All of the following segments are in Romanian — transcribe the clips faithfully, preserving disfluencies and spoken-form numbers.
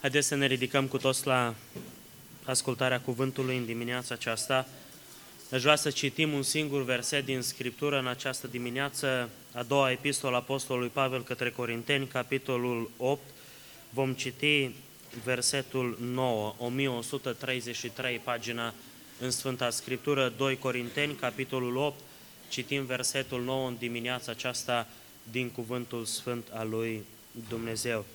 Haideți să ne ridicăm cu toți la ascultarea cuvântului în dimineața aceasta. Aș vrea să citim un singur verset din Scriptură în această dimineață, a doua epistolă a Apostolului Pavel către Corinteni, capitolul opt. Vom citi versetul nouă, o mie o sută treizeci și trei, pagina în Sfânta Scriptură, doi Corinteni, capitolul opt. Citim versetul nouă în dimineața aceasta din cuvântul sfânt al lui Dumnezeu.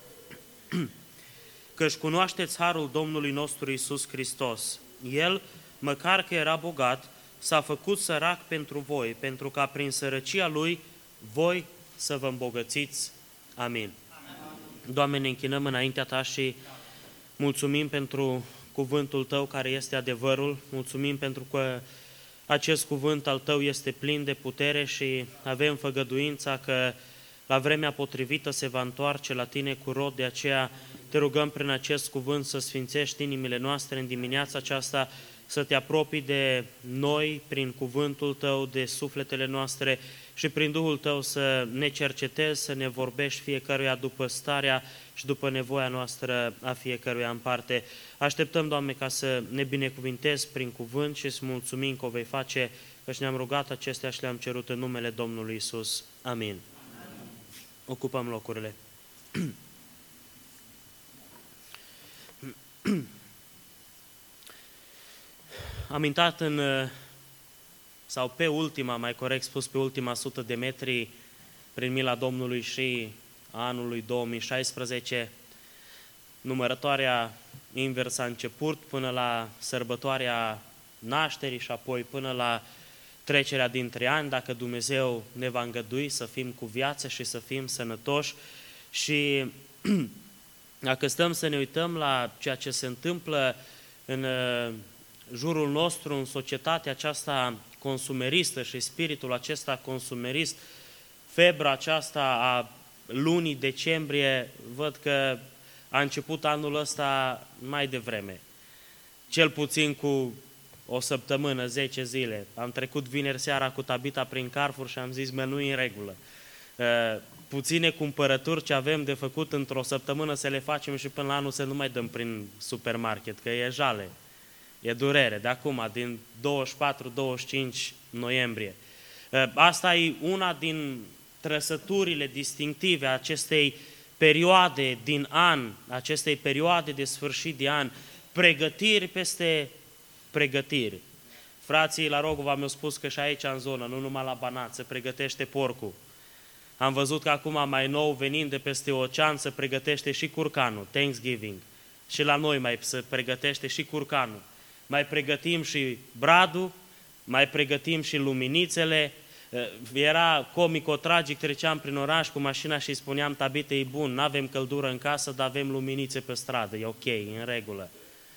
Că-și cunoașteți harul Domnului nostru Iisus Hristos. El, măcar că era bogat, s-a făcut sărac pentru voi, pentru ca prin sărăcia Lui voi să vă îmbogățiți. Amin. Amin. Doamne, ne închinăm înaintea Ta și mulțumim pentru cuvântul Tău care este adevărul. Mulțumim pentru că acest cuvânt al Tău este plin de putere și avem făgăduința că la vremea potrivită se va întoarce la Tine cu rod. De aceea Te rugăm prin acest cuvânt să sfințești inimile noastre în dimineața aceasta, să Te apropii de noi prin cuvântul Tău, de sufletele noastre și prin Duhul Tău să ne cercetezi, să ne vorbești fiecăruia după starea și după nevoia noastră a fiecăruia în parte. Așteptăm, Doamne, ca să ne binecuvintezi prin cuvânt și să mulțumim că o vei face, căci ne-am rugat acestea și le-am cerut în numele Domnului Iisus. Amin. Ocupăm locurile. Am intrat în, sau pe ultima, mai corect spus, pe ultima sută de metri prin mila Domnului și a anului două mii șaisprezece. Numărătoarea invers a început până la sărbătoarea nașterii și apoi până la trecerea dintre ani, dacă Dumnezeu ne va îngădui să fim cu viață și să fim sănătoși. Și dacă stăm să ne uităm la ceea ce se întâmplă în jurul nostru, în societatea aceasta consumeristă și spiritul acesta consumerist, febra aceasta a lunii decembrie, văd că a început anul ăsta mai devreme, cel puțin cu o săptămână, zece zile. Am trecut vineri seara cu Tabita prin Carrefour și am zis, mă, nu e în regulă. Puține cumpărături ce avem de făcut într-o săptămână să le facem și până la anul să nu mai dăm prin supermarket, că e jale, e durere, de acum, din douăzeci și patru douăzeci și cinci noiembrie. Asta e una din trăsăturile distinctive a acestei perioade din an, acestei perioade de sfârșit de an, pregătiri peste pregătiri. Frații la Rogova mi-au spus că și aici în zonă, nu numai la Banat, se pregătește porcul. Am văzut că acum mai nou, venind de peste ocean, se pregătește și curcanul, Thanksgiving. Și la noi mai se pregătește și curcanul. Mai pregătim și bradul, mai pregătim și luminițele. Era comico-tragic, treceam prin oraș cu mașina și spuneam, Tabite, e bun, nu avem căldură în casă, dar avem luminițe pe stradă, e ok, e în regulă.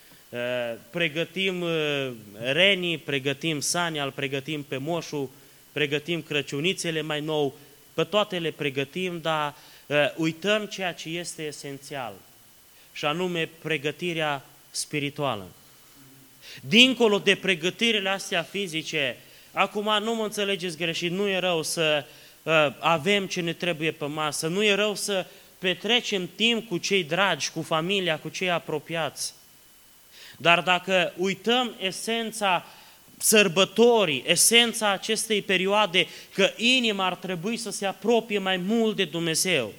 Pregătim renii, pregătim sanial, pregătim pe moșul, pregătim crăciunițele mai nou, pe toate le pregătim, dar uităm ceea ce este esențial, și anume pregătirea spirituală. Dincolo de pregătirile astea fizice, acum nu mă înțelegeți greșit, nu e rău să avem ce ne trebuie pe masă, nu e rău să petrecem timp cu cei dragi, cu familia, cu cei apropiați. Dar dacă uităm esența sărbătorii, esența acestei perioade, că inima ar trebui să se apropie mai mult de Dumnezeu,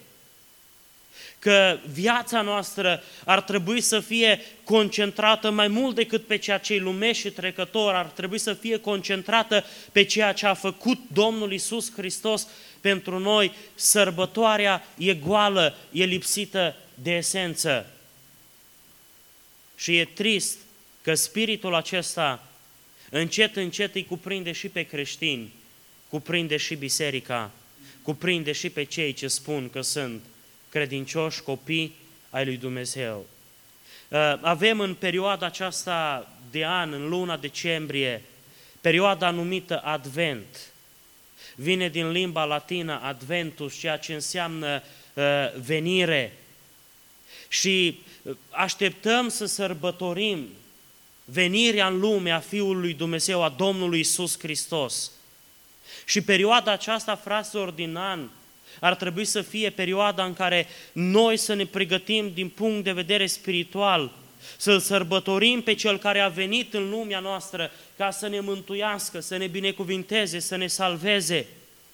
că viața noastră ar trebui să fie concentrată mai mult decât pe ceea ce e lumesc și trecător, ar trebui să fie concentrată pe ceea ce a făcut Domnul Iisus Hristos pentru noi, sărbătoarea e goală, e lipsită de esență. Și e trist că spiritul acesta încet, încet îi cuprinde și pe creștini, cuprinde și biserica, cuprinde și pe cei ce spun că sunt credincioși, copii ai lui Dumnezeu. Avem în perioada aceasta de an, în luna decembrie, perioada numită Advent. Vine din limba latină Adventus, ceea ce înseamnă venire. Și așteptăm să sărbătorim venirea în lume a Fiului lui Dumnezeu, a Domnului Iisus Hristos. Și perioada aceasta, fraților, din an, ar trebui să fie perioada în care noi să ne pregătim din punct de vedere spiritual, să-L sărbătorim pe Cel care a venit în lumea noastră ca să ne mântuiască, să ne binecuvinteze, să ne salveze.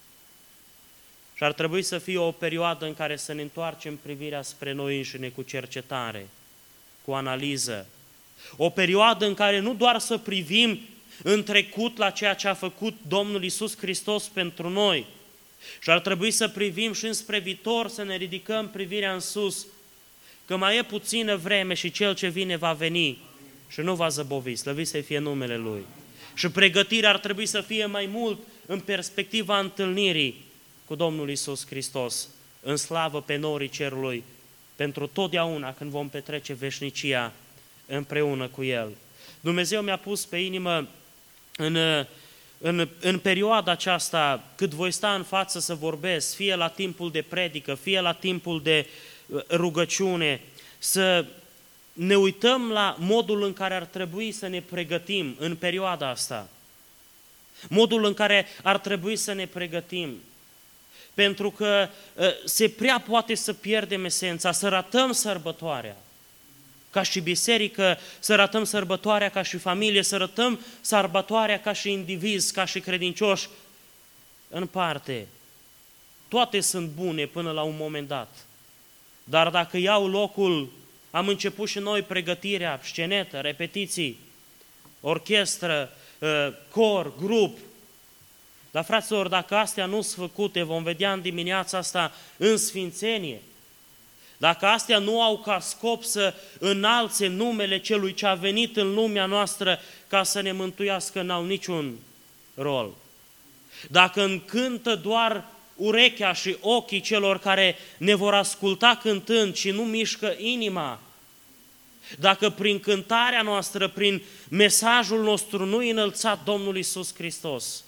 Și ar trebui să fie o perioadă în care să ne întoarcem privirea spre noi înșine cu cercetare, cu analiză. O perioadă în care nu doar să privim în trecut la ceea ce a făcut Domnul Iisus Hristos pentru noi, și ar trebui să privim și înspre viitor, să ne ridicăm privirea în sus, că mai e puțină vreme și Cel ce vine va veni și nu va zăbovi, slăvit să fie numele Lui. Și pregătirea ar trebui să fie mai mult în perspectiva întâlnirii cu Domnul Iisus Hristos, în slavă pe norii cerului, pentru totdeauna când vom petrece veșnicia împreună cu El. Dumnezeu mi-a pus pe inimă în, în, în perioada aceasta, cât voi sta în față să vorbesc, fie la timpul de predică, fie la timpul de rugăciune, să ne uităm la modul în care ar trebui să ne pregătim în perioada asta. Modul în care ar trebui să ne pregătim. Pentru că se prea poate să pierdem esența, să ratăm sărbătoarea. Ca și biserică, să ratăm sărbătoarea ca și familie, să ratăm sărbătoarea ca și indivizi, ca și credincioși. În parte, toate sunt bune până la un moment dat. Dar dacă iau locul, am început și noi pregătirea, scenetă, repetiții, orchestră, cor, grup. Dar, fraților, dacă astea nu sunt făcute, vom vedea în dimineața asta în sfințenie. Dacă astea nu au ca scop să înalțe numele Celui ce a venit în lumea noastră ca să ne mântuiască, n-au niciun rol. Dacă încântă doar urechea și ochii celor care ne vor asculta cântând și nu mișcă inima, dacă prin cântarea noastră, prin mesajul nostru nu-i înălțat Domnul Iisus Hristos,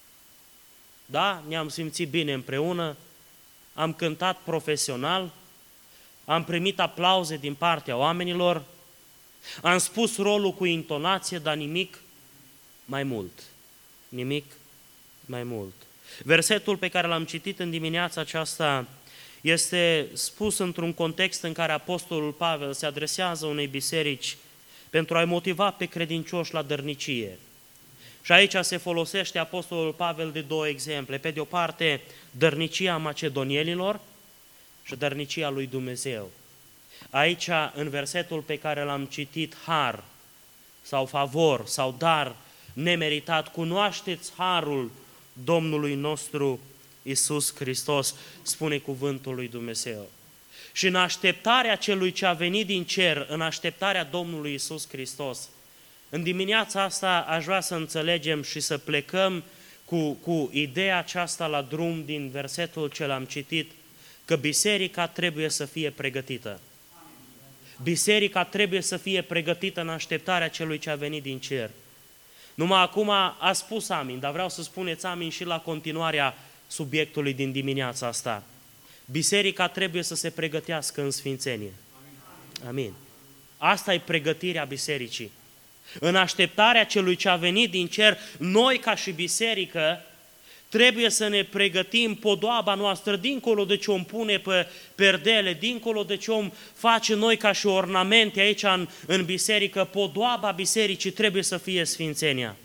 da, ne-am simțit bine împreună, am cântat profesional, am primit aplauze din partea oamenilor, am spus rolul cu intonație, dar nimic mai mult. Nimic mai mult. Versetul pe care l-am citit în dimineața aceasta este spus într-un context în care Apostolul Pavel se adresează unei biserici pentru a-i motiva pe credincioși la dărnicie. Și aici se folosește Apostolul Pavel de două exemple. Pe de o parte, dărnicia macedonienilor și dărnicia lui Dumnezeu. Aici, în versetul pe care l-am citit, har sau favor sau dar nemeritat, cunoașteți harul Domnului nostru Iisus Hristos, spune cuvântul lui Dumnezeu. Și în așteptarea celui ce a venit din cer, în așteptarea Domnului Iisus Hristos, în dimineața asta aș vrea să înțelegem și să plecăm cu, cu ideea aceasta la drum din versetul ce l-am citit, că biserica trebuie să fie pregătită. Biserica trebuie să fie pregătită în așteptarea celui ce a venit din cer. Numai acum a spus amin, dar vreau să spuneți amin și la continuarea subiectului din dimineața asta. Biserica trebuie să se pregătească în sfințenie. Amin. Asta e pregătirea bisericii. În așteptarea celui ce a venit din cer, noi ca și biserică trebuie să ne pregătim podoaba noastră dincolo de ce om pune pe perdele, dincolo de ce om face noi ca și ornamente aici în, în biserică. Podoaba bisericii trebuie să fie sfințenia.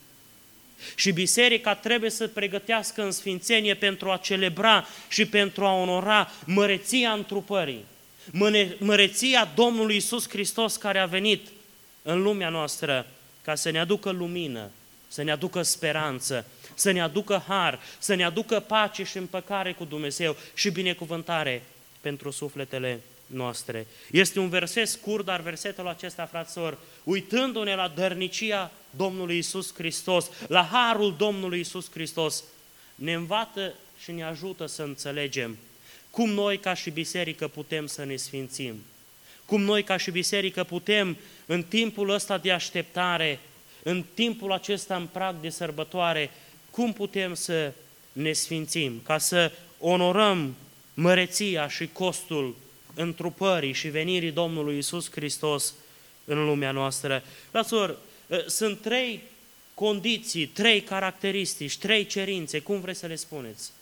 Și biserica trebuie să pregătească în sfințenie pentru a celebra și pentru a onora măreția întrupării, măreția Domnului Iisus Hristos care a venit în lumea noastră ca să ne aducă lumină, să ne aducă speranță, să ne aducă har, să ne aducă pace și împăcare cu Dumnezeu și binecuvântare pentru sufletele noastre. Este un verset scurt, dar versetul acesta, fraților, uitându-ne la dărnicia Domnului Iisus Hristos, la harul Domnului Iisus Hristos, ne învață și ne ajută să înțelegem cum noi ca și biserică putem să ne sfințim, cum noi ca și biserică putem în timpul ăsta de așteptare, în timpul acesta în prag de sărbătoare, cum putem să ne sfințim, ca să onorăm măreția și costul întrupării și venirii Domnului Iisus Hristos în lumea noastră. Fraților, sunt trei condiții, trei caracteristici, trei cerințe, cum vreți să le spuneți,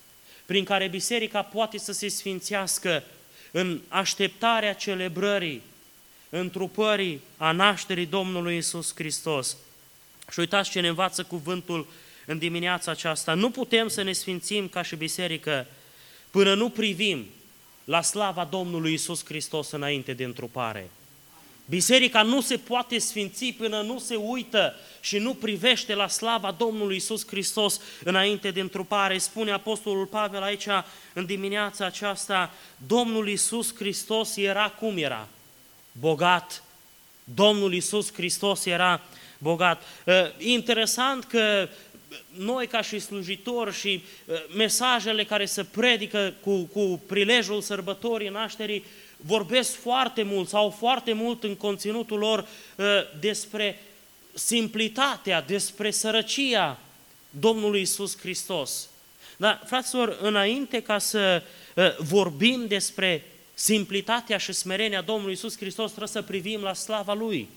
prin care biserica poate să se sfințească în așteptarea celebrării, întrupării, a nașterii Domnului Iisus Hristos. Și uitați ce ne învață cuvântul în dimineața aceasta. Nu putem să ne sfințim ca și biserică până nu privim la slava Domnului Iisus Hristos înainte de întrupare. Biserica nu se poate sfinți până nu se uită și nu privește la slava Domnului Iisus Hristos înainte de întrupare. Spune Apostolul Pavel aici în dimineața aceasta, Domnul Iisus Hristos era cum era? Bogat. Domnul Iisus Hristos era bogat. Interesant că noi ca și slujitori și mesajele care se predică cu, cu prilejul sărbătorii nașterii vorbesc foarte mult sau foarte mult în conținutul lor despre simplitatea, despre sărăcia Domnului Iisus Hristos. Dar, fraților, înainte ca să vorbim despre simplitatea și smerenia Domnului Iisus Hristos, trebuie să privim la slava Lui.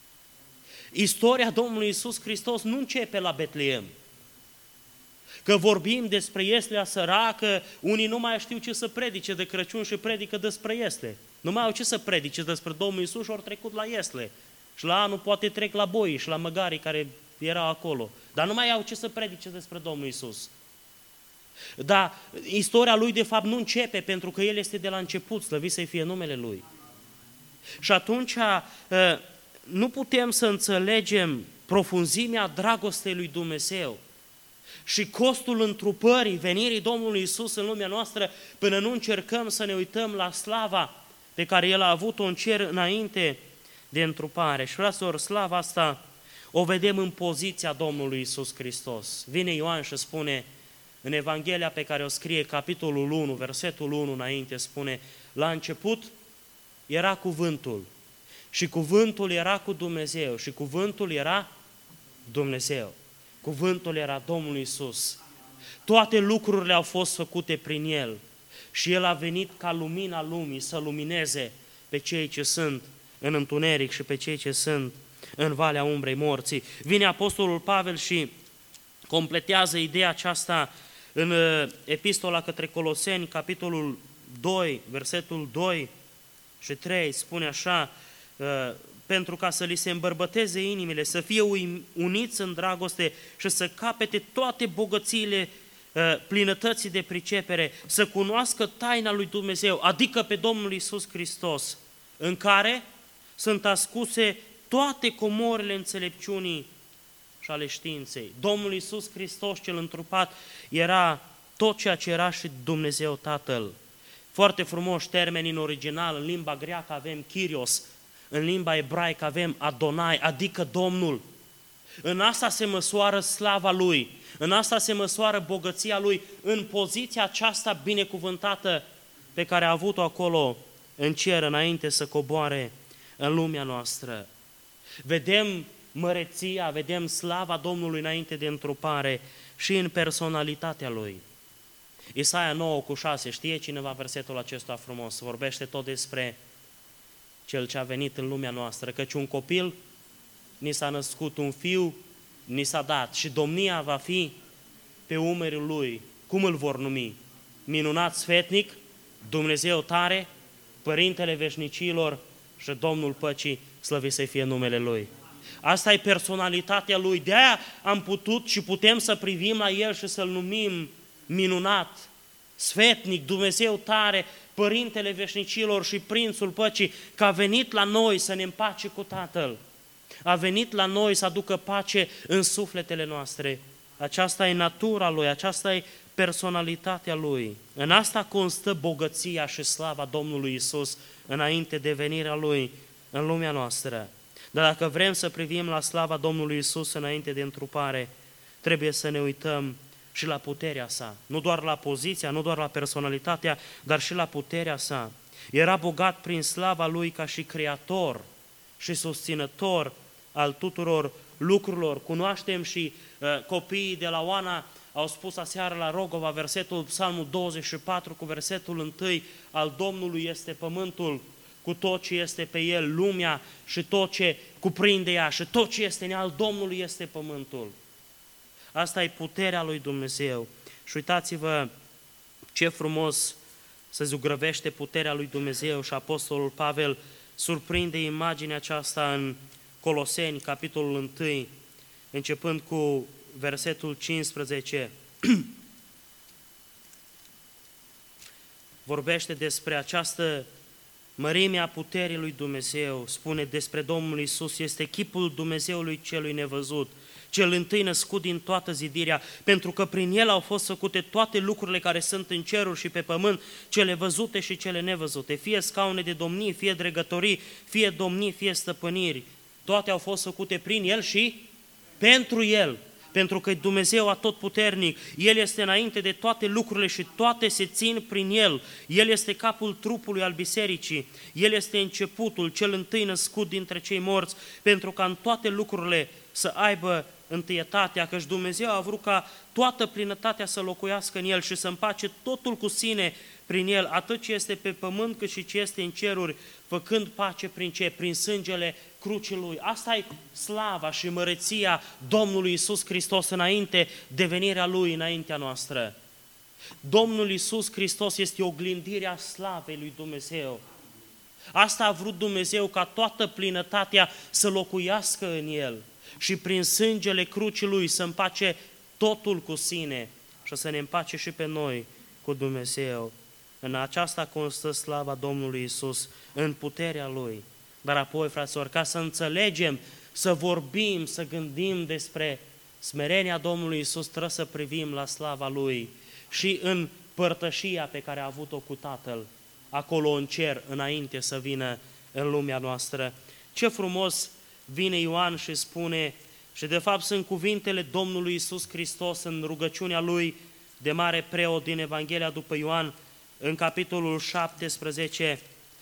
Istoria Domnului Iisus Hristos nu începe la Betleem. Că vorbim despre Ieslea săracă, unii nu mai știu ce să predice de Crăciun și predică despre Iesle. Nu mai au ce să predice despre Domnul Iisus și ori trecut la Iesle. Și la anul poate trec la Boi și la măgarii care erau acolo. Dar nu mai au ce să predice despre Domnul Iisus. Dar istoria Lui de fapt nu începe pentru că El este de la început, slăvit să-i fie numele Lui. Și atunci nu putem să înțelegem profunzimea dragostei lui Dumnezeu și costul întrupării, venirii Domnului Iisus în lumea noastră, până nu încercăm să ne uităm la slava pe care El a avut-o în cer înainte de întrupare. Și fraților, slava asta o vedem în poziția Domnului Iisus Hristos. Vine Ioan și spune, în Evanghelia pe care o scrie, capitolul unu, versetul unu înainte, spune, la început era cuvântul și cuvântul era cu Dumnezeu și cuvântul era Dumnezeu. Cuvântul era Domnul Iisus. Toate lucrurile au fost făcute prin El și El a venit ca lumina lumii să lumineze pe cei ce sunt în întuneric și pe cei ce sunt în valea umbrei morții. Vine Apostolul Pavel și completează ideea aceasta în Epistola către Coloseni, capitolul doi, versetul doi și trei, spune așa, pentru ca să li se îmbărbăteze inimile, să fie uniți în dragoste și să capete toate bogățiile plinătății de pricepere, să cunoască taina lui Dumnezeu, adică pe Domnul Iisus Hristos, în care sunt ascunse toate comorile înțelepciunii și ale științei. Domnul Iisus Hristos cel întrupat era tot ceea ce era și Dumnezeu Tatăl. Foarte frumos termeni în original, în limba greacă avem Kyrios, în limba ebraică avem Adonai, adică Domnul. În asta se măsoară slava Lui, în asta se măsoară bogăția Lui, în poziția aceasta binecuvântată pe care a avut-o acolo în cer înainte să coboare în lumea noastră. Vedem măreția, vedem slava Domnului înainte de întrupare și în personalitatea Lui. Isaia nouă cu șase, știe cineva versetul acesta frumos? Vorbește tot despre Cel ce a venit în lumea noastră, căci un copil ni s-a născut, un fiu ni s-a dat și domnia va fi pe umerul Lui. Cum îl vor numi? Minunat sfetnic, Dumnezeu tare, Părintele veșnicilor și Domnul păcii, slăvit să fie numele Lui. Asta e personalitatea Lui, de-aia am putut și putem să privim la El și să-L numim minunat, sfetnic, Dumnezeu tare, Părintele veșnicilor și Prințul păcii, că a venit la noi să ne împace cu Tatăl. A venit la noi să aducă pace în sufletele noastre. Aceasta e natura Lui, aceasta e personalitatea Lui. În asta constă bogăția și slava Domnului Iisus înainte de venirea Lui în lumea noastră. Dar dacă vrem să privim la slava Domnului Iisus înainte de întrupare, trebuie să ne uităm și la puterea sa. Nu doar la poziția, nu doar la personalitatea, dar și la puterea sa. Era bogat prin slava Lui ca și creator și susținător al tuturor lucrurilor. Cunoaștem și uh, copiii de la Oana au spus aseară la Rogova versetul Psalmul douăzeci și patru cu versetul unu, al Domnului este pământul cu tot ce este pe el, lumea și tot ce cuprinde ea și tot ce este în ea, al Domnului este pământul. Asta e puterea lui Dumnezeu. Și uitați-vă Ce frumos se zugrăvește puterea lui Dumnezeu și Apostolul Pavel surprinde imaginea aceasta în Coloseni, capitolul unu, începând cu versetul cincisprezece. Vorbește despre această mărime a puterii lui Dumnezeu, spune despre Domnul Iisus, este chipul Dumnezeului celui nevăzut, cel întâi născut din toată zidirea, pentru că prin El au fost făcute toate lucrurile care sunt în ceruri și pe pământ, cele văzute și cele nevăzute, fie scaune de domnii, fie dregătorii, fie domnii, fie stăpâniri. Toate au fost făcute prin El și pentru El, pentru că Dumnezeu atotputernic, El este înainte de toate lucrurile și toate se țin prin El. El este capul trupului al bisericii, El este începutul, cel întâi născut dintre cei morți, pentru ca în toate lucrurile să aibă întâietatea, căci Dumnezeu a vrut ca toată plinătatea să locuiască în El și să împace totul cu sine prin El, atât ce este pe pământ cât și ce este în ceruri, făcând pace prin ce? Prin sângele crucii Lui. Asta e slava și măreția Domnului Iisus Hristos înainte de venirea Lui înaintea noastră. Domnul Iisus Hristos este oglindirea slavei lui Dumnezeu. Asta a vrut Dumnezeu, ca toată plinătatea să locuiască în El și prin sângele crucii Lui să împace totul cu sine și să ne împace și pe noi cu Dumnezeu. În aceasta constă slava Domnului Iisus, în puterea Lui. Dar apoi, fraților, ca să înțelegem, să vorbim, să gândim despre smerenia Domnului Iisus, trebuie să privim la slava Lui și în părtășia pe care a avut-o cu Tatăl, acolo în cer, înainte să vină în lumea noastră. Ce frumos vine Ioan și spune, și de fapt sunt cuvintele Domnului Iisus Hristos în rugăciunea Lui de mare preot din Evanghelia după Ioan, în capitolul șaptesprezece,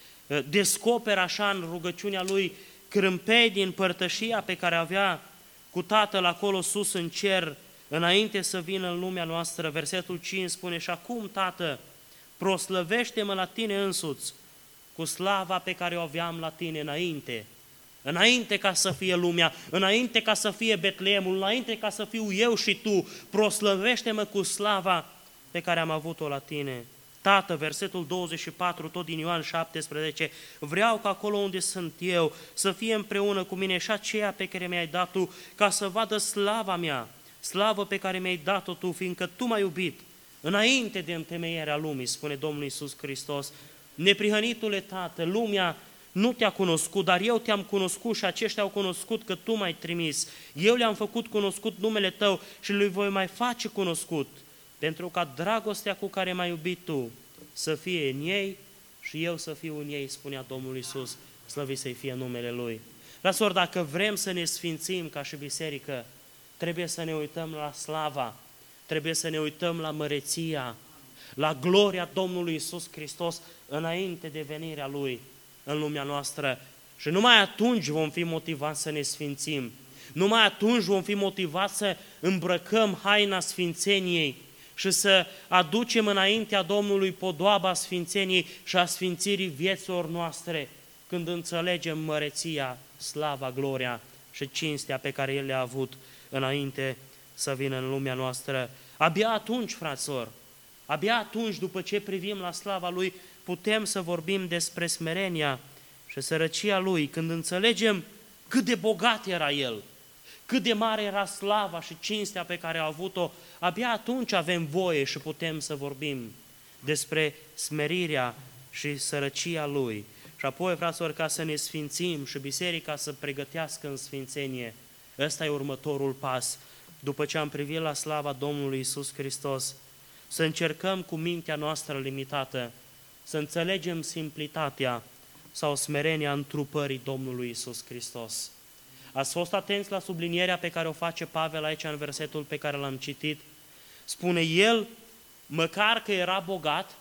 descoperă așa în rugăciunea Lui crâmpei din părtășia pe care avea cu Tatăl acolo sus în cer, înainte să vină în lumea noastră. Versetul cinci spune, și acum, Tată, proslăvește-mă la Tine însuți, cu slava pe care o aveam la Tine înainte, înainte ca să fie lumea, înainte ca să fie Betleemul, înainte ca să fiu eu și Tu, proslăvește-mă cu slava pe care am avut-o la Tine. Tată, versetul douăzeci și patru, tot din Ioan șaptesprezece, vreau ca acolo unde sunt eu să fie împreună cu mine și aceea pe care mi-ai dat Tu, ca să vadă slava mea, slavă pe care mi-ai dat-o Tu, fiindcă Tu m-ai iubit înainte de întemeierea lumii, spune Domnul Iisus Hristos. Neprihănitule Tată, lumea nu Te-a cunoscut, dar eu Te-am cunoscut și aceștia au cunoscut că Tu m-ai trimis. Eu le-am făcut cunoscut numele Tău și le voi mai face cunoscut, pentru ca dragostea cu care m-ai iubit Tu să fie în ei și eu să fiu în ei, spunea Domnul Iisus, slăvit să-i fie numele Lui. Fraților, dacă vrem să ne sfințim ca și biserică, trebuie să ne uităm la slava, trebuie să ne uităm la măreția, la gloria Domnului Iisus Hristos înainte de venirea Lui în lumea noastră. Și numai atunci vom fi motivați să ne sfințim, numai atunci vom fi motivați să îmbrăcăm haina sfințeniei și să aducem înaintea Domnului podoaba sfințeniei și a sfințirii vieților noastre, când înțelegem măreția, slava, gloria și cinstea pe care El le-a avut înainte să vină în lumea noastră. Abia atunci, fraților, abia atunci, după ce privim la slava Lui, putem să vorbim despre smerenia și sărăcia Lui, când înțelegem cât de bogat era El, cât de mare era slava și cinstea pe care a avut-o, abia atunci avem voie și putem să vorbim despre smerirea și sărăcia Lui. Și apoi, fraților, ca să ne sfințim și biserica să pregătească în sfințenie, ăsta e următorul pas. După ce am privit la slava Domnului Iisus Hristos, să încercăm cu mintea noastră limitată să înțelegem simplitatea sau smerenia întrupării Domnului Iisus Hristos. Ați fost atenți la sublinierea pe care o face Pavel aici în versetul pe care l-am citit? Spune, El, măcar că era bogat,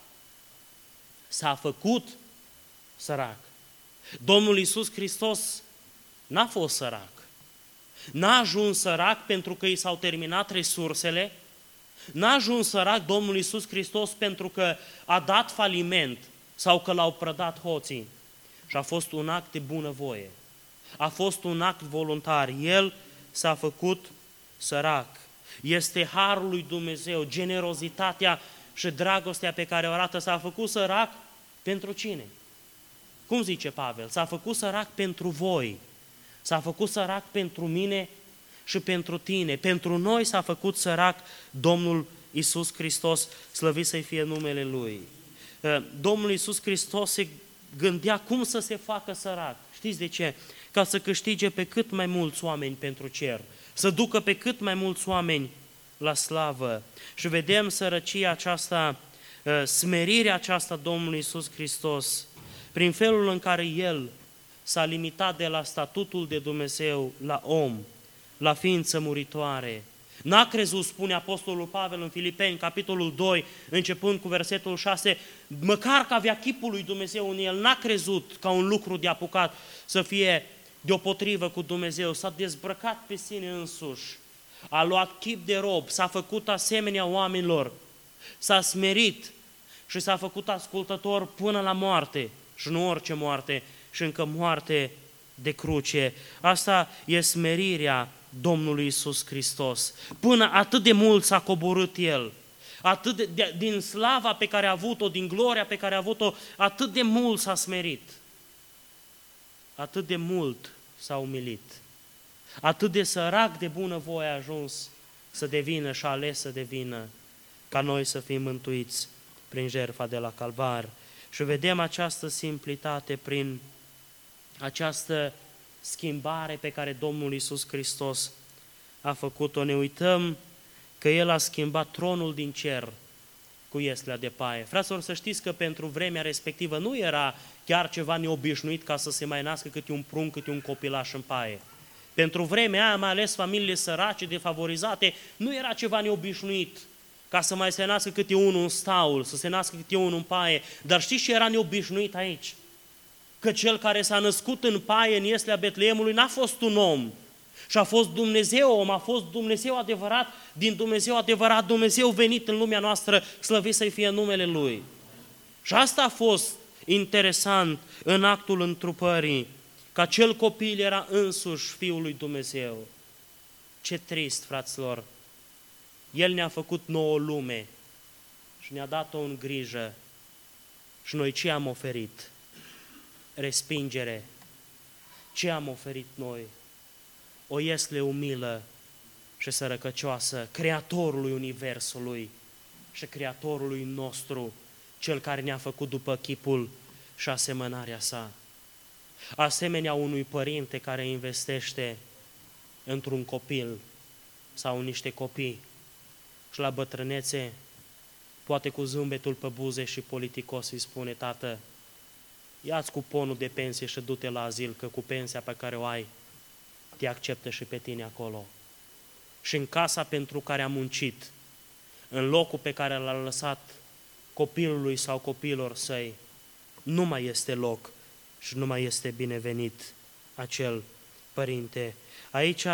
s-a făcut sărac. Domnul Iisus Hristos n-a fost sărac. N-a ajuns sărac pentru că i s-au terminat resursele, n-a ajuns sărac Domnul Iisus Hristos pentru că a dat faliment sau că l-au prădat hoții. Și a fost un act de bunăvoie. A fost un act voluntar. El s-a făcut sărac. Este harul lui Dumnezeu, generozitatea și dragostea pe care o arată, s-a făcut sărac pentru cine? Cum zice Pavel? S-a făcut sărac pentru voi, s-a făcut sărac pentru mine și pentru tine. Pentru noi s-a făcut sărac Domnul Iisus Hristos, slăvit să-i fie numele Lui. Domnul Iisus Hristos se gândea cum să se facă sărac. Știți de ce? Ca să câștige pe cât mai mulți oameni pentru cer, să ducă pe cât mai mulți oameni la slavă. Și vedem sărăcia aceasta, smerirea aceasta Domnului Iisus Hristos, prin felul în care El s-a limitat de la statutul de Dumnezeu la om, la ființă muritoare. N-a crezut, spune Apostolul Pavel în Filipeni, capitolul doi, începând cu versetul șase, măcar că avea chipul lui Dumnezeu în el, n-a crezut ca un lucru de apucat să fie deopotrivă cu Dumnezeu, s-a dezbrăcat pe sine însuși, a luat chip de rob, s-a făcut asemenea oamenilor, s-a smerit și s-a făcut ascultător până la moarte, și nu orice moarte, și încă moarte de cruce. Asta e smerirea Domnului Iisus Hristos. Până atât de mult s-a coborât El, atât de, de, din slava pe care a avut-o, din gloria pe care a avut-o, atât de mult s-a smerit, atât de mult s-a umilit, atât de sărac de bunăvoie a ajuns să devină și a ales să devină, ca noi să fim mântuiți prin jertfa de la Calvar. Și vedem această simplitate prin această schimbare pe care Domnul Iisus Hristos a făcut-o. Ne uităm că El a schimbat tronul din cer cu ieslea de paie. Fraților, să știți că pentru vremea respectivă nu era chiar ceva neobișnuit ca să se mai nască câte un prunc, câte un copilaș în paie. Pentru vremea aia, mai ales familiile sărace, defavorizate, nu era ceva neobișnuit ca să mai se nască câte unul în staul, să se nască câte unul în paie. Dar știți ce era neobișnuit aici? Că cel care s-a născut în paie, în ieslea Betleemului, n-a fost un om, și a fost Dumnezeu om, a fost Dumnezeu adevărat, din Dumnezeu adevărat, Dumnezeu venit în lumea noastră, slăvit să-i fie numele Lui. Și asta a fost interesant în actul întrupării, că acel copil era însuși Fiul lui Dumnezeu. Ce trist, fraților! El ne-a făcut nouă lume și ne-a dat-o în grijă. Și noi ce am oferit? Respingere. Ce am oferit noi? O iesle umilă și sărăcăcioasă, Creatorului Universului și Creatorului nostru, Cel care ne-a făcut după chipul și asemănarea Sa. Asemenea unui părinte care investește într-un copil sau în niște copii și la bătrânețe, poate cu zâmbetul pe buze și politicos îi spune: tată, ia-ți cuponul de pensie și du-te la azil, că cu pensia pe care o ai, te acceptă și pe tine acolo. Și în casa pentru care a muncit, în locul pe care l-a lăsat copilului sau copiilor săi, nu mai este loc și nu mai este binevenit acel părinte. Aici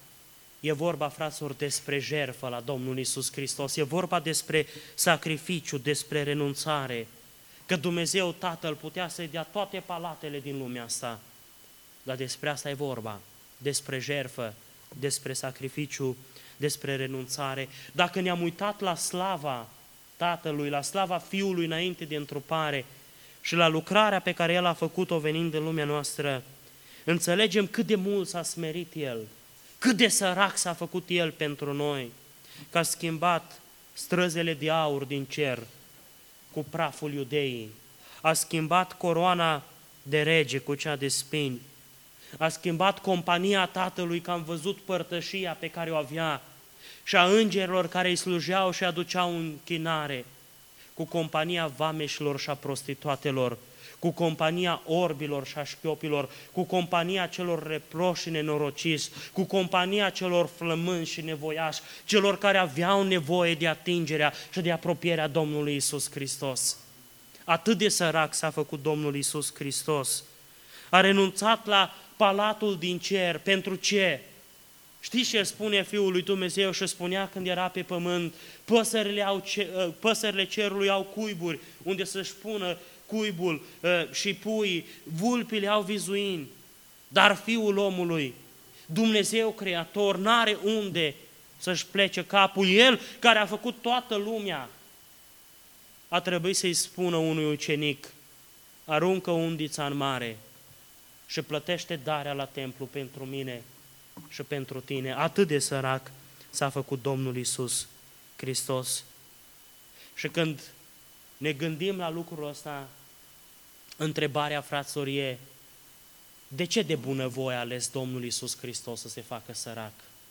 e vorba, fraților, despre jertfă la Domnul Iisus Hristos, e vorba despre sacrificiu, despre renunțare, că Dumnezeu Tatăl putea să-i dea toate palatele din lumea asta, dar despre asta e vorba, despre jertfă, despre sacrificiu, despre renunțare. Dacă ne-am uitat la slava Tatălui, la slava Fiului înainte de întrupare și la lucrarea pe care El a făcut-o venind în lumea noastră, înțelegem cât de mult s-a smerit El, cât de sărac s-a făcut El pentru noi, că a schimbat străzele de aur din cer cu praful iudeii, a schimbat coroana de rege cu cea de spini, a schimbat compania Tatălui, că am văzut părtășia pe care o avea, și a îngerilor care îi slujeau și aduceau închinare, cu compania vameșilor și a prostituatelor, cu compania orbilor și a șchiopilor, cu compania celor reproși și nenorociți, cu compania celor flămânzi și nevoiași, celor care aveau nevoie de atingerea și de apropierea Domnului Iisus Hristos. Atât de sărac s-a făcut Domnul Iisus Hristos. A renunțat la palatul din cer. Pentru ce? Știți ce spune Fiul lui Dumnezeu și spunea când era pe pământ? Păsările, au ce, păsările cerului au cuiburi unde să-și pună cuibul și puii, vulpile au vizuini, dar Fiul omului, Dumnezeu Creator, n-are unde să-și plece capul. El care a făcut toată lumea, a trebuit să-i spună unui ucenic, aruncă undița în mare și plătește darea la templu pentru mine și pentru tine. Atât de sărac s-a făcut Domnul Iisus Hristos. Și când ne gândim la lucrul ăsta, întrebarea, fraților, e: de ce de bunăvoie a ales Domnul Iisus Hristos să se facă sărac?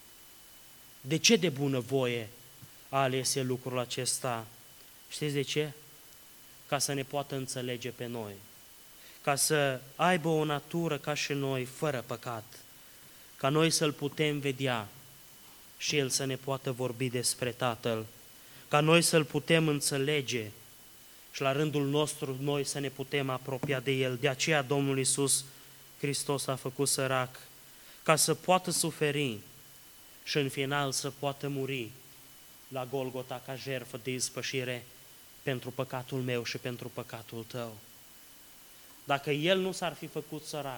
De ce de bunăvoie a ales El lucrul acesta? Știți de ce? Ca să ne poată înțelege pe noi, ca să aibă o natură ca și noi, fără păcat, ca noi să-L putem vedea și El să ne poată vorbi despre Tatăl, ca noi să-L putem înțelege și la rândul nostru noi să ne putem apropia de El. De aceea Domnul Iisus Hristos a făcut sărac, ca să poată suferi și în final să poată muri la Golgota ca jertfă de ispășire pentru păcatul meu și pentru păcatul tău. Dacă El nu s-ar fi făcut sărac,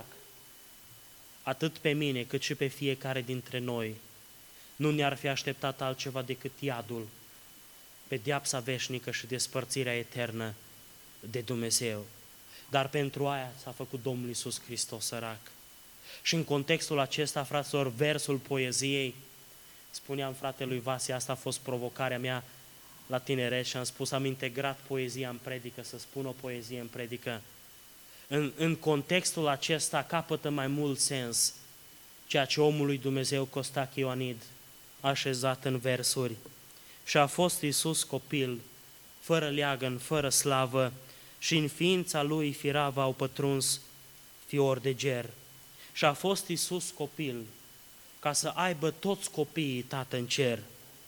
atât pe mine cât și pe fiecare dintre noi, nu ne-ar fi așteptat altceva decât iadul, pedeapsa veșnică și despărțirea eternă de Dumnezeu. Dar pentru aia s-a făcut Domnul Iisus Hristos sărac. Și în contextul acesta, fraților, versul poeziei, spuneam fratelui Vase, asta a fost provocarea mea la tineret și am spus, am integrat poezia în predică, să spun o poezie în predică. În, în contextul acesta capătă mai mult sens ceea ce omul lui Dumnezeu Costache Ioanid a așezat în versuri. Și a fost Iisus copil, fără leagăn, fără slavă, și în ființa lui firavă au pătruns fiori de ger. Și a fost Iisus copil, ca să aibă toți copiii Tată în cer.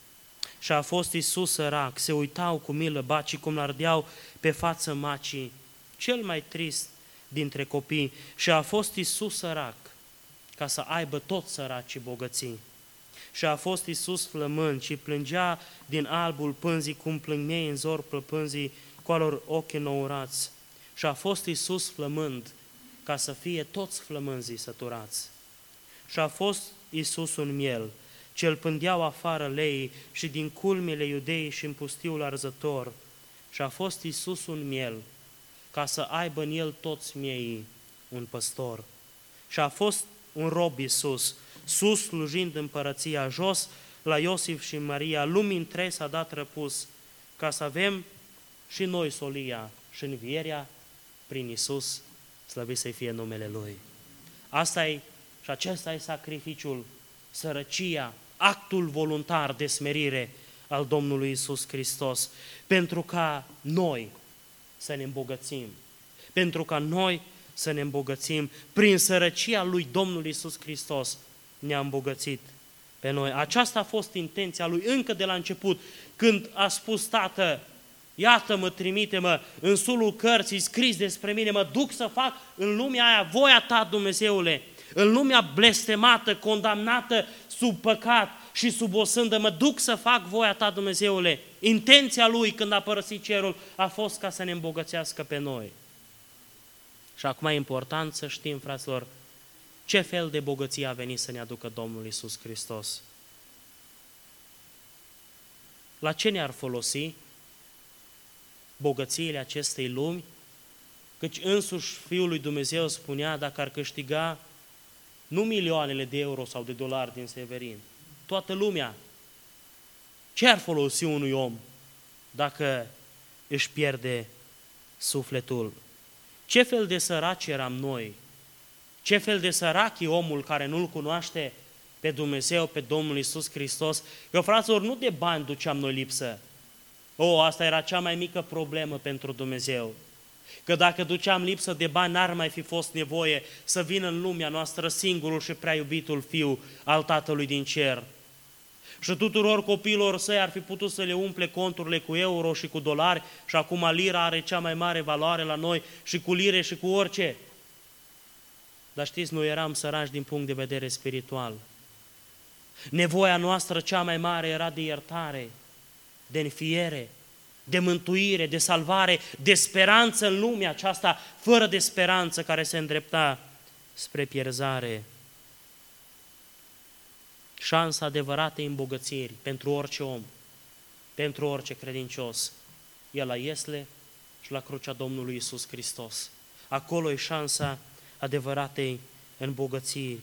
Și a fost Iisus sărac, se uitau cu milă bacii cum l-ardeau pe față macii, cel mai trist dintre copii. Și a fost Iisus sărac, ca să aibă toți săracii bogății. Și a fost Iisus flămând și plângea din albul pânzii, cum plâng miei în zor plăpânzii, cu alor ochi nourați. Și a fost Iisus flămând, ca să fie toți flămânzii săturați. Și a fost Iisus un miel, ce-l pândeau afară leii și din culmile iudeii și în pustiul arzător. Și a fost Iisus un miel, ca să aibă în el toți mieii un păstor. Și a fost un rob Iisus, sus slujind împărăția, jos la Iosif și Maria, lumii întregi s-a dat răpus, ca să avem și noi solia și învierea prin Iisus, slăvit să-i fie numele Lui. Asta e și acesta e sacrificiul, sărăcia, actul voluntar de smerire al Domnului Iisus Hristos, pentru ca noi să ne îmbogățim, pentru ca noi să ne îmbogățim prin sărăcia lui Domnul Iisus Hristos, ne-a îmbogățit pe noi. Aceasta a fost intenția lui încă de la început, când a spus: Tată, iată-mă, trimite-mă, în sulul cărții scris despre mine, mă duc să fac în lumea aia voia ta, Dumnezeule, în lumea blestemată, condamnată sub păcat și sub o sândă, mă duc să fac voia ta, Dumnezeule. Intenția lui când a părăsit cerul a fost ca să ne îmbogățească pe noi. Și acum e important să știm, fraților, ce fel de bogăție a venit să ne aducă Domnul Iisus Hristos. La ce ne-ar folosi bogățiile acestei lumi? Căci însuși Fiul lui Dumnezeu spunea, dacă ar câștiga nu milioanele de euro sau de dolari din Severin, toată lumea, ce ar folosi unui om dacă își pierde sufletul? Ce fel de săraci eram noi? Ce fel de sărac e omul care nu-L cunoaște pe Dumnezeu, pe Domnul Iisus Hristos? Eu, fraților, nu de bani duceam noi lipsă. O, asta era cea mai mică problemă pentru Dumnezeu. Că dacă duceam lipsă de bani, n-ar mai fi fost nevoie să vină în lumea noastră singurul și prea iubitul Fiu al Tatălui din cer. Și tuturor copiilor săi ar fi putut să le umple conturile cu euro și cu dolari și acum lira are cea mai mare valoare la noi și cu lire și cu orice. Dar știți, noi eram săraci din punct de vedere spiritual. Nevoia noastră cea mai mare era de iertare, de înfiere, de mântuire, de salvare, de speranță în lumea aceasta, fără de speranță, care se îndrepta spre pierzare. Șansa adevărată în îmbogățiri pentru orice om, pentru orice credincios, e la Iesle și la crucea Domnului Iisus Hristos. Acolo e șansa adevăratei îmbogății.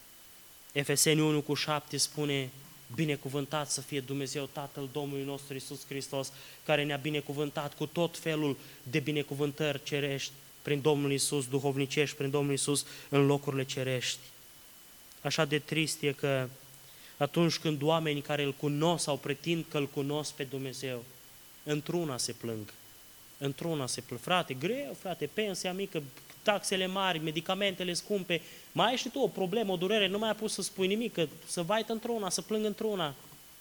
Efeseni unu cu șapte spune: binecuvântat să fie Dumnezeu Tatăl Domnului nostru Iisus Hristos, care ne-a binecuvântat cu tot felul de binecuvântări cerești prin Domnul Iisus, duhovnicești prin Domnul Iisus în locurile cerești. Așa de trist e că atunci când oamenii care îl cunosc sau pretind că îl cunosc pe Dumnezeu, într-una se plâng. Într-una se plâng. Frate, greu, frate, pensia mică, taxele mari, medicamentele scumpe, mai ai și tu o problemă, o durere, nu mai ai pus să spui nimic, că să vaită într-una, să plâng într-una.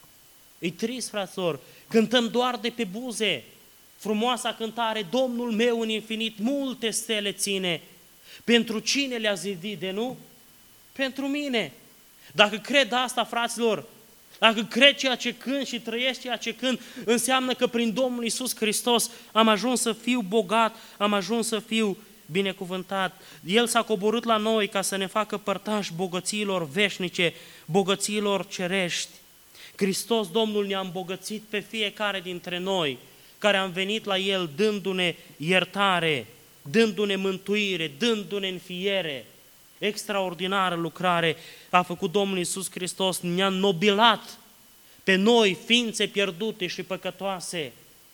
E trist, fraților, cântăm doar de pe buze, frumoasa cântare, Domnul meu în infinit multe stele ține. Pentru cine le-a zidit de nu? Pentru mine. Dacă cred asta, fraților, dacă cred ceea ce cânt și trăiesc ceea ce cânt, înseamnă că prin Domnul Iisus Hristos am ajuns să fiu bogat, am ajuns să fiu binecuvântat. El s-a coborât la noi ca să ne facă părtași bogățiilor veșnice, bogățiilor cerești. Hristos, Domnul, ne-a îmbogățit pe fiecare dintre noi, care am venit la El dându-ne iertare, dându-ne mântuire, dându-ne înfiere. Extraordinară lucrare a făcut Domnul Iisus Hristos, ne-a nobilat pe noi, ființe pierdute și păcătoase,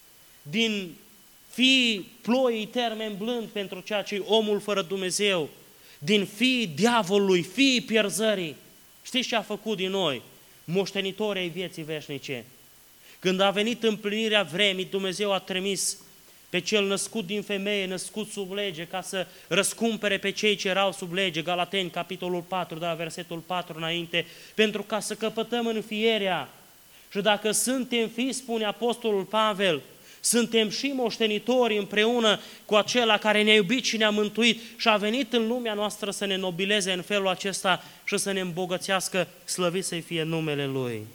din fii ploii termen blând pentru ceea ce e omul fără Dumnezeu, din fii diavolului, fii pierzării. Știți ce a făcut din noi? Moștenitori ai vieții veșnice. Când a venit împlinirea vremii, Dumnezeu a trimis pe cel născut din femeie, născut sub lege, ca să răscumpere pe cei ce erau sub lege, Galateni, capitolul patru, de la versetul patru înainte, pentru ca să căpătăm înfierea. Și dacă suntem fii, spune Apostolul Pavel, suntem și moștenitori împreună cu acela care ne-a iubit și ne-a mântuit și a venit în lumea noastră să ne nobileze în felul acesta și să ne îmbogățească, slăvit să-i fie numele Lui.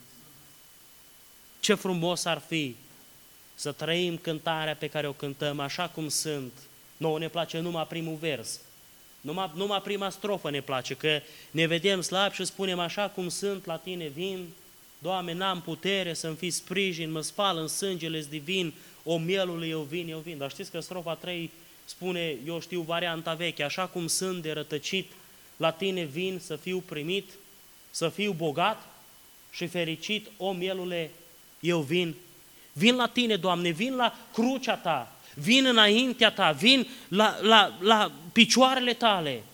Ce frumos ar fi să trăim cântarea pe care o cântăm așa cum sunt. Nouă ne place numai primul vers, numai, numai prima strofă ne place, că ne vedem slabi și spunem așa cum sunt, la Tine vin, Doamne, n-am putere să-mi fii sprijin, mă spal în sângele divin, o mielului eu vin, eu vin. Dar știți că strofa trei spune, eu știu varianta veche, așa cum sunt de rătăcit, la Tine vin să fiu primit, să fiu bogat și fericit, o mielule, eu vin. Vin la Tine, Doamne, vin la crucea Ta, vin înaintea Ta, vin la, la, la picioarele Tale,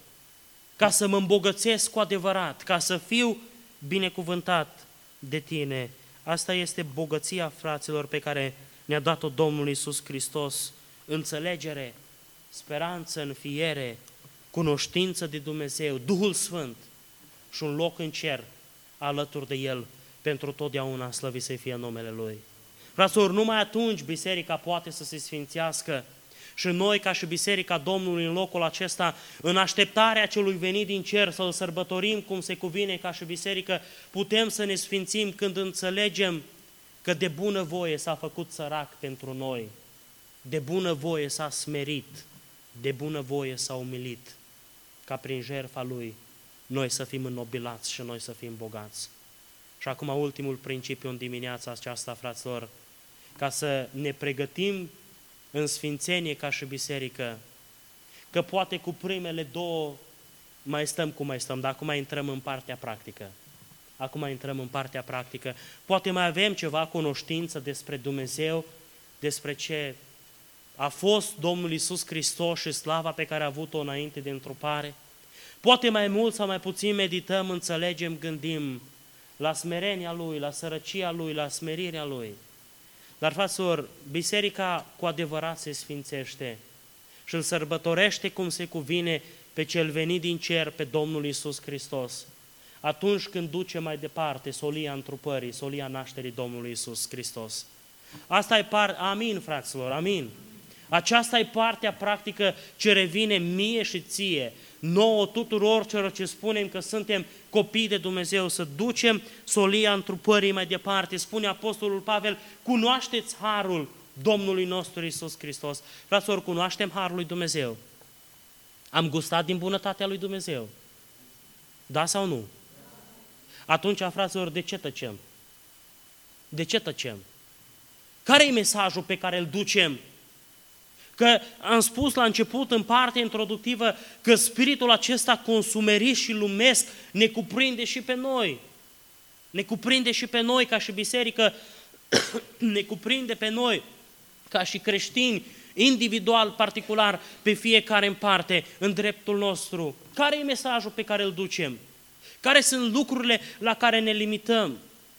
ca să mă îmbogățesc cu adevărat, ca să fiu binecuvântat de Tine. Asta este bogăția, fraților, pe care ne-a dat-o Domnul Iisus Hristos, înțelegere, speranță, înfiere, cunoștință de Dumnezeu, Duhul Sfânt și un loc în cer alături de El pentru totdeauna, slăvit să fie numele Lui. Fraților, numai atunci biserica poate să se sfințească și noi, ca și biserica Domnului în locul acesta, în așteptarea celui venit din cer, să-L sărbătorim cum se cuvine ca și biserică, putem să ne sfințim când înțelegem că de bună voie s-a făcut sărac pentru noi, de bună voie s-a smerit, de bună voie s-a umilit, ca prin jertfa Lui noi să fim înnobilați și noi să fim bogați. Și acum ultimul principiu în dimineața aceasta, fraților, ca să ne pregătim în sfințenie ca și biserică, că poate cu primele două mai stăm cum mai stăm, dar acum intrăm în partea practică. Acum intrăm în partea practică. Poate mai avem ceva cunoștință despre Dumnezeu, despre ce a fost Domnul Iisus Hristos și slava pe care a avut-o înainte de întrupare. Poate mai mult sau mai puțin medităm, înțelegem, gândim la smerenia Lui, la sărăcia Lui, la smerirea Lui. Dar, fraților, biserica cu adevărat se sfințește și îl sărbătorește cum se cuvine pe cel venit din cer, pe Domnul Iisus Hristos, atunci când duce mai departe solia întrupării, solia nașterii Domnului Iisus Hristos. Asta e par... Amin, fraților, amin. Aceasta e partea practică ce revine mie și ție, nouă tuturor celor ce spunem că suntem copii de Dumnezeu, să ducem solia întrupării mai departe. Spune Apostolul Pavel, cunoașteți harul Domnului nostru Iisus Hristos. Fraților, cunoaștem harul lui Dumnezeu. Am gustat din bunătatea lui Dumnezeu. Da sau nu? Atunci, fraților, de ce tăcem? De ce tăcem? Care e mesajul pe care îl ducem? Că am spus la început, în partea introductivă, că spiritul acesta consumerist și lumesc ne cuprinde și pe noi. Ne cuprinde și pe noi ca și biserică, ne cuprinde pe noi ca și creștini, individual, particular, pe fiecare în parte, în dreptul nostru. Care e mesajul pe care îl ducem? Care sunt lucrurile la care ne limităm?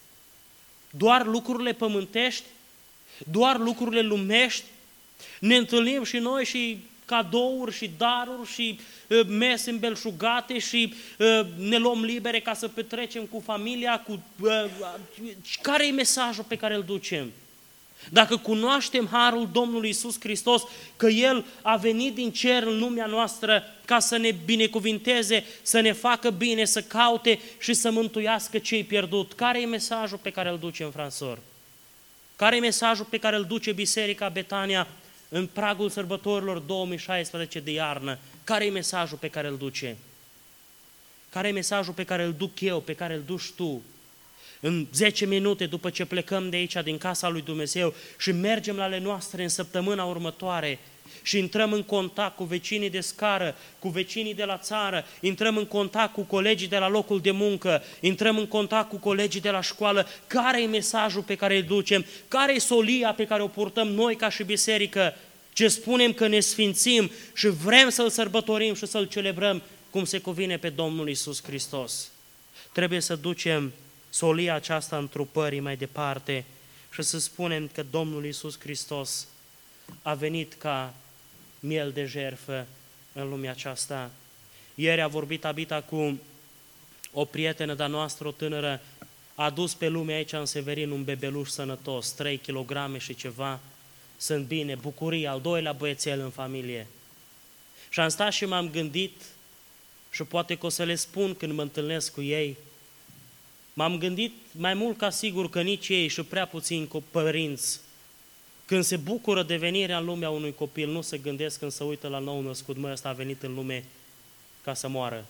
Doar lucrurile pământești? Doar lucrurile lumești? Ne întâlnim și noi și cadouri și daruri și uh, mese îmbelșugate și uh, ne luăm libere ca să petrecem cu familia. Cu, uh, care e mesajul pe care îl ducem? Dacă cunoaștem harul Domnului Iisus Hristos, că El a venit din cer în lumea noastră ca să ne binecuvinteze, să ne facă bine, să caute și să mântuiască cei pierdut. Care e mesajul pe care îl ducem, fransor? Care e mesajul pe care îl duce Biserica Betania în pragul sărbătorilor două mii șaisprezece de iarnă? Care e mesajul pe care îl duce? Care e mesajul pe care îl duc eu, pe care îl duci tu? În zece minute după ce plecăm de aici, din casa lui Dumnezeu și mergem la ale noastre în săptămâna următoare și intrăm în contact cu vecinii de scară, cu vecinii de la țară, intrăm în contact cu colegii de la locul de muncă, intrăm în contact cu colegii de la școală, care e mesajul pe care îl ducem? Care e solia pe care o purtăm noi ca și biserică? Ce spunem că ne sfințim și vrem să-L sărbătorim și să-L celebrăm cum se cuvine pe Domnul Iisus Hristos. Trebuie să ducem solia aceasta întrupării mai departe și să spunem că Domnul Iisus Hristos a venit ca miel de jertfă în lumea aceasta. Ieri a vorbit Abita cu o prietenă de-a noastră, o tânără, a adus pe lume aici în Severin un bebeluș sănătos, trei kilograme și ceva, sunt bine, bucurie, al doilea băiețel în familie. Și am stat și m-am gândit și poate că o să le spun când mă întâlnesc cu ei. M-am gândit mai mult ca sigur că nici ei și prea puțini părinți, când se bucură de venirea în lumea unui copil, nu se gândesc când se uită la nou născut, mă, ăsta a venit în lume ca să moară.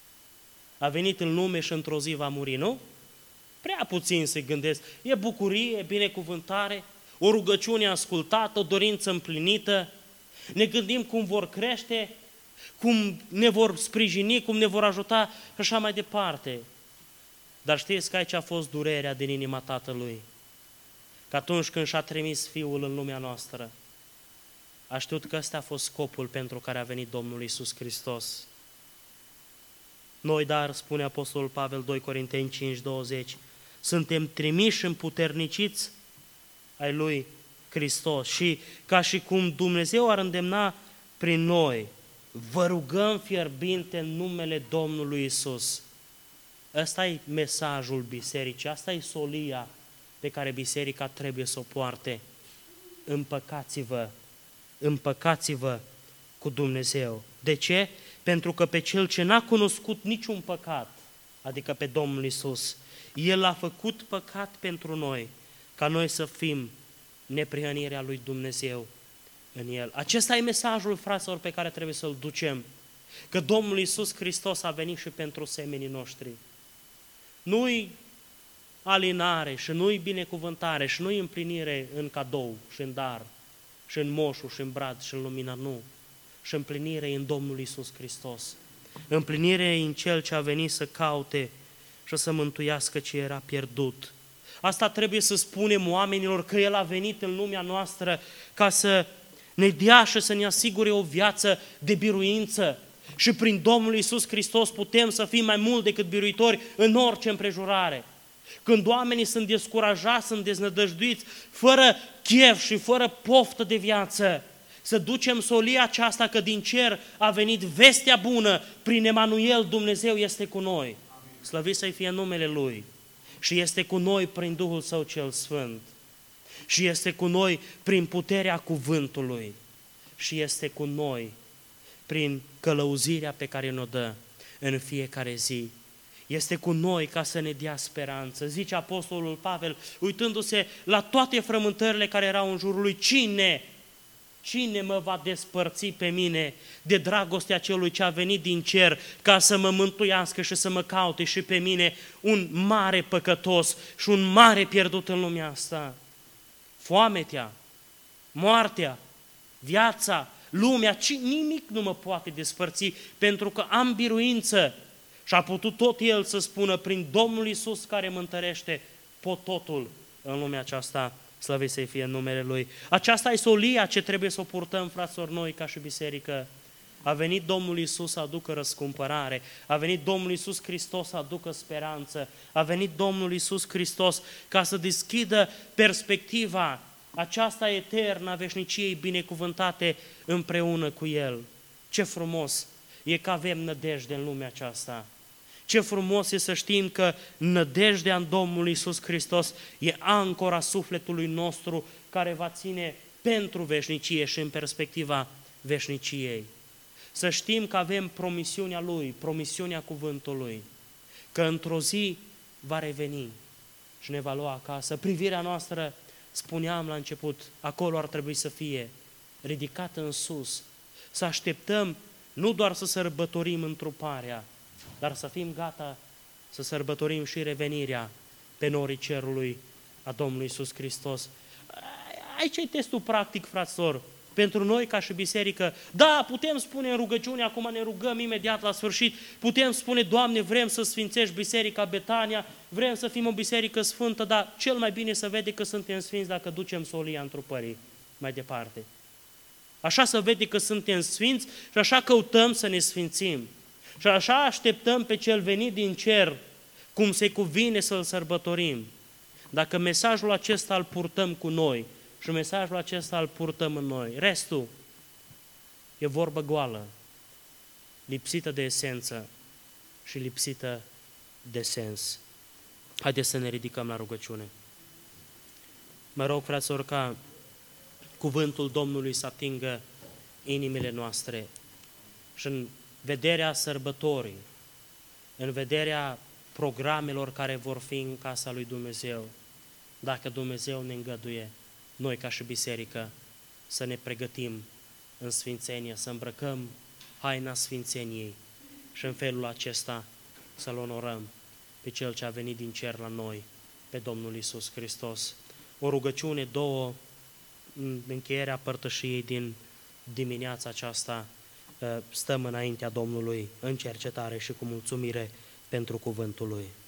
A venit în lume și într-o zi va muri, nu? Prea puțin se gândesc. E bucurie, e binecuvântare, o rugăciune ascultată, o dorință împlinită. Ne gândim cum vor crește, cum ne vor sprijini, cum ne vor ajuta și așa mai departe. Dar știți că aici a fost durerea din inima Tatălui. Că atunci când și-a trimis Fiul în lumea noastră, a știut că ăsta a fost scopul pentru care a venit Domnul Iisus Hristos. Noi, dar, spune Apostolul Pavel, doi Corinteni cinci douăzeci, suntem trimiși împuterniciți ai lui Hristos și ca și cum Dumnezeu ar îndemna prin noi, vă rugăm fierbinte în numele Domnului Iisus. Ăsta e mesajul bisericii, asta e solia pe care biserica trebuie să o poarte. Împăcați-vă, împăcați-vă cu Dumnezeu. De ce? Pentru că pe cel ce n-a cunoscut niciun păcat, adică pe Domnul Iisus, El a făcut păcat pentru noi, ca noi să fim neprihănirea lui Dumnezeu în El. Acesta e mesajul, fraților, pe care trebuie să-l ducem. Că Domnul Iisus Hristos a venit și pentru semenii noștri. Nu-i alinare și nu-i binecuvântare și nu-i împlinire în cadou și în dar și în moșul și în brad și în lumina, nu. Și împlinire în Domnul Iisus Hristos. Împlinire în Cel ce a venit să caute și să mântuiască ce era pierdut. Asta trebuie să spunem oamenilor, că El a venit în lumea noastră ca să ne dea și să ne asigure o viață de biruință. Și prin Domnul Iisus Hristos putem să fim mai mult decât biruitori în orice împrejurare. Când oamenii sunt descurajați, sunt deznădăjduiți, fără chef și fără poftă de viață, să ducem solia aceasta că din cer a venit vestea bună, prin Emanuel Dumnezeu este cu noi. Slăvit să-i fie numele Lui. Și este cu noi prin Duhul Său cel Sfânt. Și este cu noi prin puterea cuvântului. Și este cu noi prin călăuzirea pe care ne-o dă în fiecare zi. Este cu noi ca să ne dea speranță. Zice Apostolul Pavel, uitându-se la toate frământările care erau în jurul lui, cine, cine mă va despărți pe mine de dragostea celui ce a venit din cer ca să mă mântuiască și să mă caute și pe mine, un mare păcătos și un mare pierdut în lumea asta. foametea, moartea, viața, lumea, ci nimic nu mă poate despărți, pentru că am biruință. Și a putut tot El să spună, prin Domnul Iisus care mă întărește, pot totul în lumea aceasta, slăvit să-i fie în numele Lui. Aceasta e solia ce trebuie să o purtăm, fraților, noi ca și biserică. A venit Domnul Iisus să aducă răscumpărare, a venit Domnul Iisus Hristos să aducă speranță, a venit Domnul Iisus Hristos ca să deschidă perspectiva aceasta eternă a veșniciei binecuvântate împreună cu El. Ce frumos e că avem nădejde în lumea aceasta. Ce frumos e să știm că nădejdea în Domnul Iisus Hristos e ancora sufletului nostru care va ține pentru veșnicie și în perspectiva veșniciei. Să știm că avem promisiunea Lui, promisiunea cuvântului, că într-o zi va reveni și ne va lua acasă. Privirea noastră, spuneam la început, acolo ar trebui să fie ridicată în sus, să așteptăm nu doar să sărbătorim întruparea, dar să fim gata să sărbătorim și revenirea pe norii cerului a Domnului Iisus Hristos. Aici e testul practic, fraților, pentru noi ca și biserică. Da, putem spune în rugăciune, acum ne rugăm imediat la sfârșit, putem spune, Doamne, vrem să sfințești Biserica Betania, vrem să fim o biserică sfântă, dar cel mai bine se vede că suntem sfinți dacă ducem solia întrupării mai departe. Așa se vede că suntem sfinți și așa căutăm să ne sfințim. Și așa așteptăm pe Cel venit din cer, cum se cuvine să-L sărbătorim. Dacă mesajul acesta îl purtăm cu noi și mesajul acesta îl purtăm în noi, restul e vorbă goală, lipsită de esență și lipsită de sens. Haideți să ne ridicăm la rugăciune. Mă rog, fraților, ca cuvântul Domnului să atingă inimile noastre și în vederea sărbătorii, în vederea programelor care vor fi în casa lui Dumnezeu, dacă Dumnezeu ne îngăduie, noi ca și biserică, să ne pregătim în sfințenie, să îmbrăcăm haina sfințeniei și în felul acesta să-L onorăm pe Cel ce a venit din cer la noi, pe Domnul Iisus Hristos. O rugăciune, două, în încheierea părtășiei din dimineața aceasta, stăm înaintea Domnului în cercetare și cu mulțumire pentru cuvântul Lui.